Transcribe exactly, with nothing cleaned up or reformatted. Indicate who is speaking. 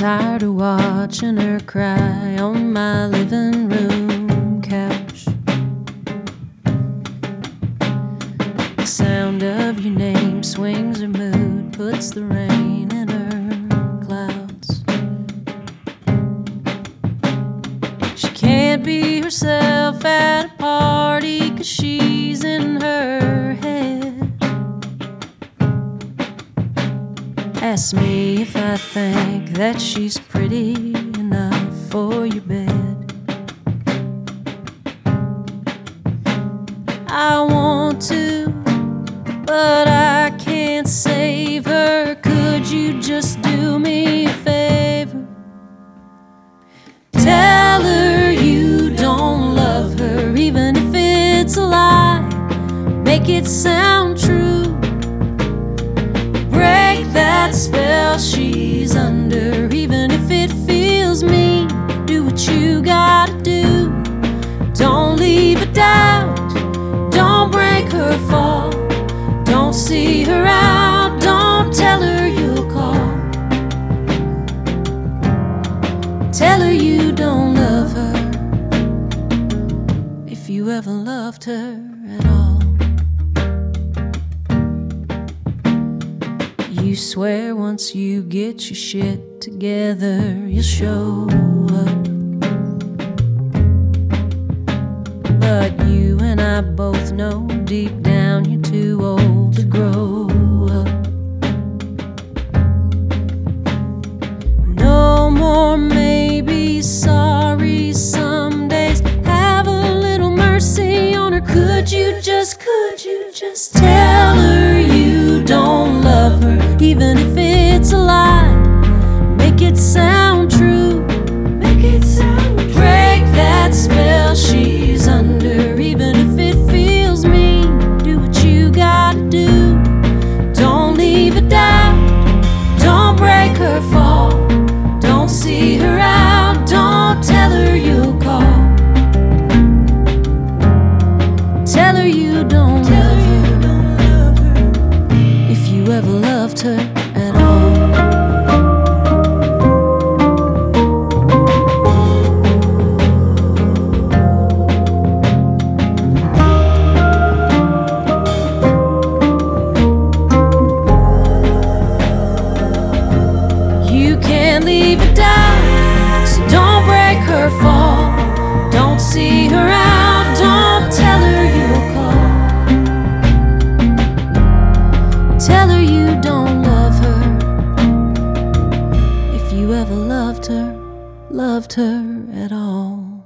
Speaker 1: tired of watching her cry on my living room couch. The sound of your name swings her mood, puts the rain in her clouds. She can't be herself at a party 'cause she's in her head. Ask me if I think that she's pretty enough for your bed. I want to, but I can't save her. Could you just do me a favor? Tell her you don't love her, even if it's a lie. Make it sound true. Break that spell she's under, even if it feels mean. Do what you gotta do. Don't leave a doubt. Don't break her fall. Don't see her out. Don't tell her you'll call. Tell her you don't love her, if you ever loved her at all. You swear once you get your shit together, you'll show up. But you and I both know deep down you're too old to grow up. No more maybe, sorry some days. Have a little mercy on her. Could you just, could you just tell her you don't love her, even if it's a lie? Make it sound true. Make it sound true. Break that spell she's under, even if it feels mean. Do what you gotta do. Don't leave a doubt. Don't break her fall. Don't see her out. Don't tell her you'll call. Tell her you don't love her, if you ever loved her at all. You can't leave a doubt, so don't break her fall. Don't see her out. Don't tell her you'll call. Tell her you don't love her, if you ever loved her, loved her at all.